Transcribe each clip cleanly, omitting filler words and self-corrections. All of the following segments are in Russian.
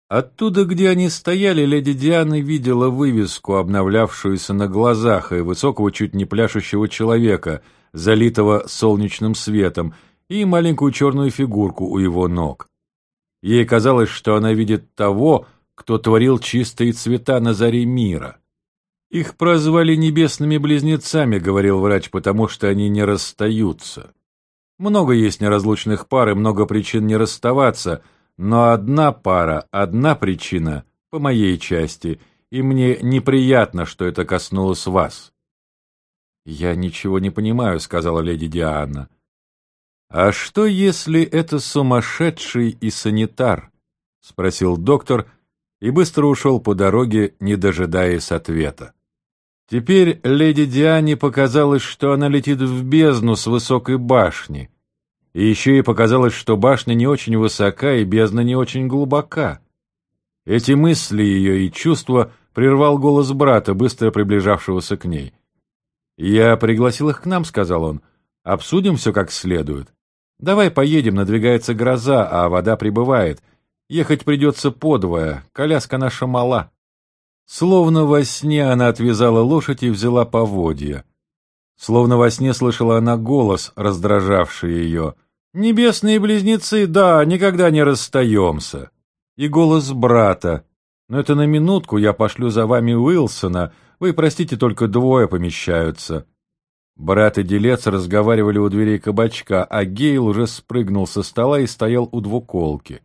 Оттуда, где они стояли, леди Диана видела вывеску, обновлявшуюся на глазах, и высокого, чуть не пляшущего человека, залитого солнечным светом, и маленькую черную фигурку у его ног. Ей казалось, что она видит того, кто творил чистые цвета на заре мира. «Их прозвали небесными близнецами», — говорил врач, — «потому что они не расстаются. Много есть неразлучных пар и много причин не расставаться, но одна пара, одна причина, по моей части, и мне неприятно, что это коснулось вас». «Я ничего не понимаю», — сказала леди Диана. «А что, если это сумасшедший и санитар?» — спросил доктор и быстро ушел по дороге, не дожидаясь ответа. Теперь леди Диане показалось, что она летит в бездну с высокой башни, и еще ей показалось, что башня не очень высока и бездна не очень глубока. Эти мысли ее и чувства прервал голос брата, быстро приближавшегося к ней. «Я пригласил их к нам», — сказал он, — «обсудим все как следует. Давай поедем, надвигается гроза, а вода прибывает. Ехать придется подвое, коляска наша мала». Словно во сне она отвязала лошадь и взяла поводья. Словно во сне слышала она голос, раздражавший ее. «Небесные близнецы, да, никогда не расстаемся». И голос брата. «Но это на минутку, я пошлю за вами Уилсона, вы, простите, только двое помещаются». Брат и делец разговаривали у дверей кабачка, а Гейл уже спрыгнул со стола и стоял у двуколки.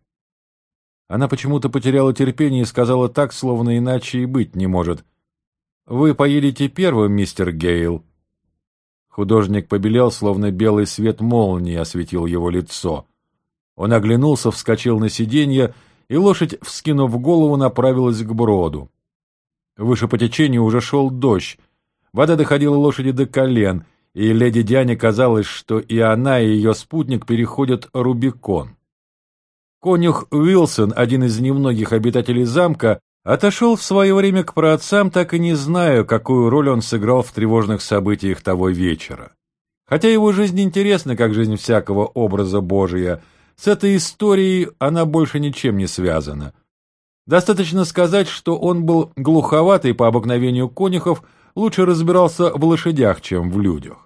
Она почему-то потеряла терпение и сказала так, словно иначе и быть не может. «Вы поедете первым, мистер Гейл». Художник побелел, словно белый свет молнии осветил его лицо. Он оглянулся, вскочил на сиденье, и лошадь, вскинув голову, направилась к броду. Выше по течению уже шел дождь. Вода доходила лошади до колен, и леди Диане казалось, что и она, и ее спутник переходят Рубикон. Конюх Уилсон, один из немногих обитателей замка, отошел в свое время к праотцам, так и не зная, какую роль он сыграл в тревожных событиях того вечера. Хотя его жизнь интересна, как жизнь всякого образа Божия, с этой историей она больше ничем не связана. Достаточно сказать, что он был глуховатый по обыкновению конюхов, лучше разбирался в лошадях, чем в людях.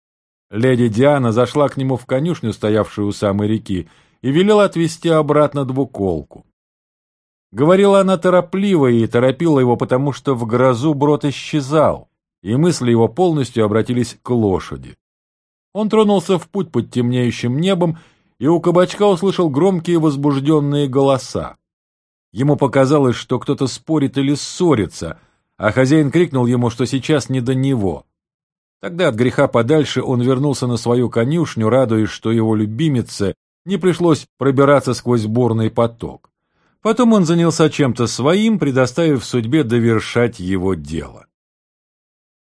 Леди Диана зашла к нему в конюшню, стоявшую у самой реки, и велела отвезти обратно двуколку. Говорила она торопливо и торопила его, потому что в грозу брод исчезал, и мысли его полностью обратились к лошади. Он тронулся в путь под темнеющим небом и у кабачка услышал громкие возбужденные голоса. Ему показалось, что кто-то спорит или ссорится, а хозяин крикнул ему, что сейчас не до него. Тогда от греха подальше он вернулся на свою конюшню, радуясь, что его любимице не пришлось пробираться сквозь бурный поток. Потом он занялся чем-то своим, предоставив судьбе довершать его дело.